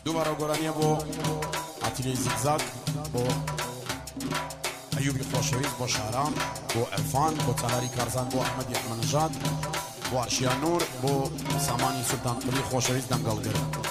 دوباره گرانیه با عطیلی زیگزاگ با ایوبی خوشویز با شهرام با عرفان با تلاری کارزان با احمد احمد نژاد با اشیا نور با سامانی سلطان قلی خوشویز دنگلگر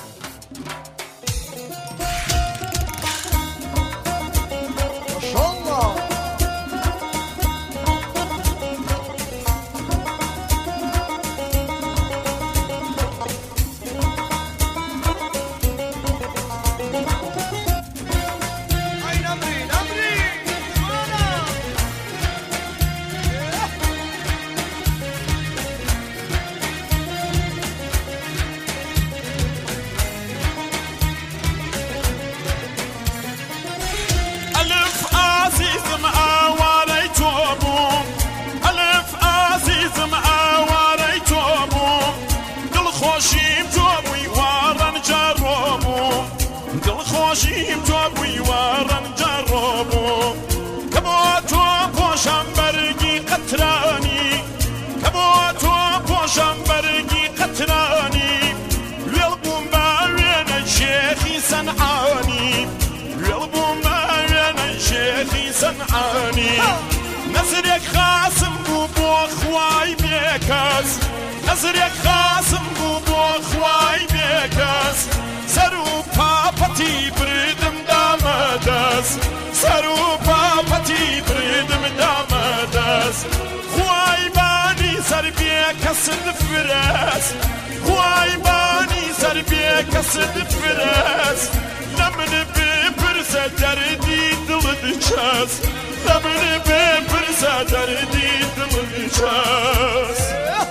خۆشیم تۆ بووی وەڕەن جەڕۆبوو کە بۆ تۆ پۆشەم بەرگی قەترانی کە بۆ تۆ پۆشەم بەرگی قەترانی وێڵ بووم بە وێنە شێخی سەنعانی وێڵ بووم بە وێنە شێخی سەنعانی نەزرێک خاسم بوو بۆ خوای بێکەس نەزرێک خاسم بوو بۆ خوای بێکەس سەر و پاپەتی بردم دامەدەست سەر و پاپەتی بردم دامەدەست خوای بانی سەر بێکەست فرەست خوای بانی سەر بێکەست فرەست لە من بپرسە دەردی دڵت چەست لە من بپرسە دەردی دڵت چەست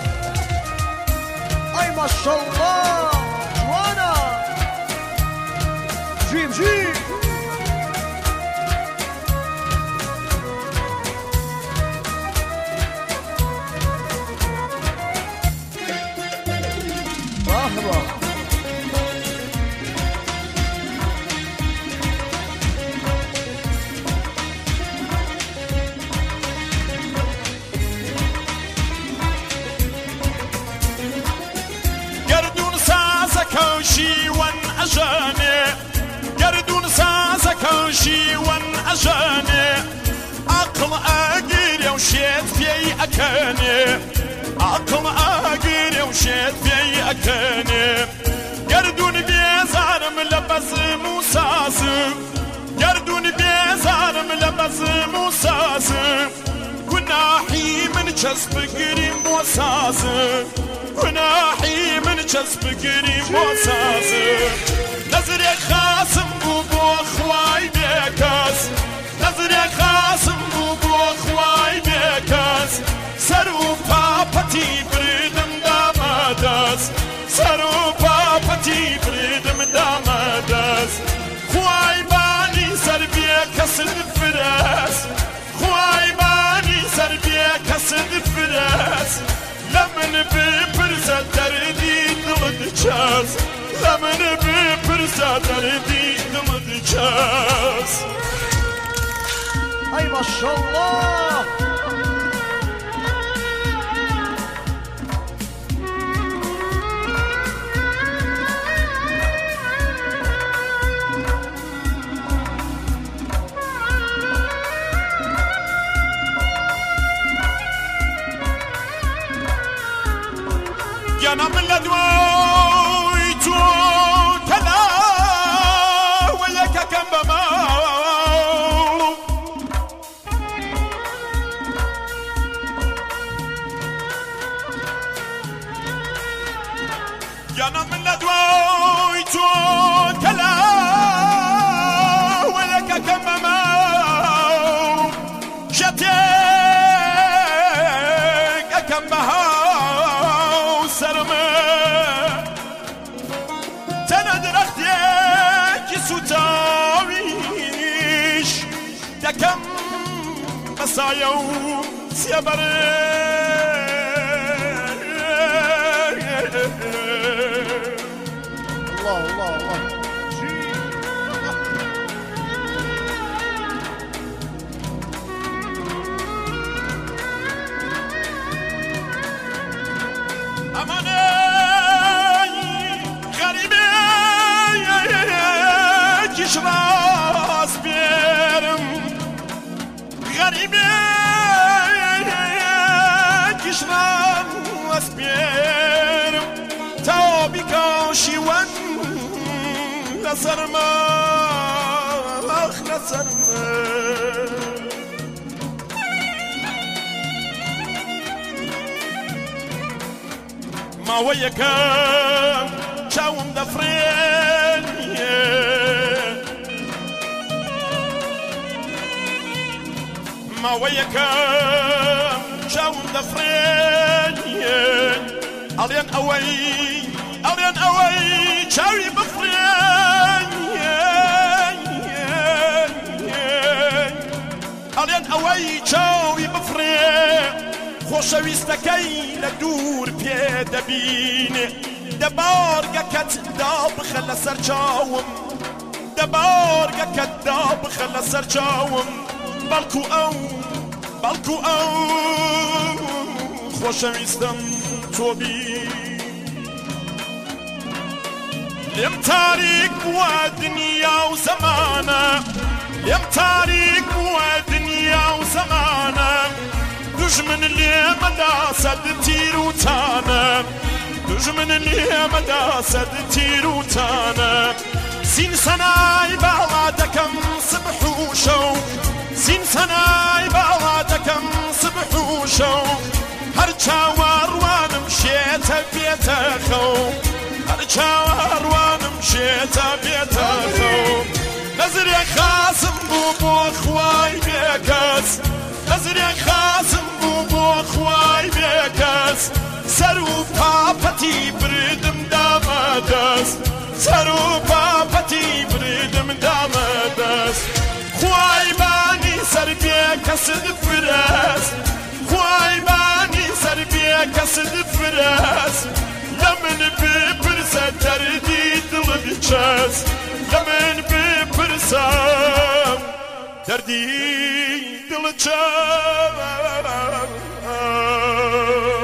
ئای ماشەڵڵا جوانە جیم جیم مرحبا گردون سازەکە و شیوەن ئەژانێ گردون سازەکە و شیوەن ئەژانێ عەقڵ ئاگیرێ و شێت پێی ئەکەنێ عەقڵ ئاگیرێ و شێت پێی ئەکەنێ گردون بێزارم لە بەزم و سازم گردون بێزارم لە بەزم و سازم گوناحی من چەسب بگریم بۆ سازم گوناحی من چەسب بگریم بۆ سازم نەزرێک خاسم بوو بۆ خوای بێکەس نەزرێک خاسم بوو بۆ خوای بێکەس سەر و پاپەتی بردم دامەدەست سەر و پاپەتی بردم دامەدەست خوای بانی سەر بێکەست فرەست خوای بانی سەر بێکەست فرەست لە من بپرسە دەردی دڵت چەست لە من بپرسە دەردی دڵت چەست ئای ماشەڵڵا گیانم لە دوای تۆ تەلاوە یەکەکەم بەماو گیانم لە دوای تۆ تەلاوە یەکەکەم بەماو شەتێک ئەکەم بەها تەنە درەختێکی سوتاویش دەکەم بە سایە و سێبەرێ الله الله الله ئەمانە غەریبێ راس بيرم غريبك راس بيرم توبك شيوان لسرما لسرما ما وياك شاوم دفرين ما وياك شاوم دفرين عليان أوي شاوي بفرين عليان أوي شاوي بفرين خۆشەویستەکەی لە دوور پێدەبینێ دەبارگەکەت دابخە لەسەر چاوم دەبارگەکەت دابخە لەسەر چاوم بەڵکو ئەو خۆشەویستم تۆبی لێم تاریک بووە دنیا و زەمانە لێم تاریک بووە دنیا و زەمانە دژمن لێمەدا سەد تیر و تانە دژمن لێمەدا سەد تیر و تانە زین سەنای باڵا دەکەم سبح و شەو زین سەنای باڵا دەکەم سبح و شەو هەر چاوەڕوانم شێتە بێتە خەو هەر چاوەڕوانم شێتە بێتە خەو نەزرێک خاسم بوو بۆ خوای بێکەس نەزرێک خاسم بۆ خوای بێکەس سەر و پاپەتی بردم دامە دەست سەر و پاپەتی بردم دامە دەست خوای بانی سەر بێکەست فرەست خوای بانی سەر بێکەست فرەست لە من بپرسە دەردی دڵت چەست لە من بپرسە دەردی دڵت چەست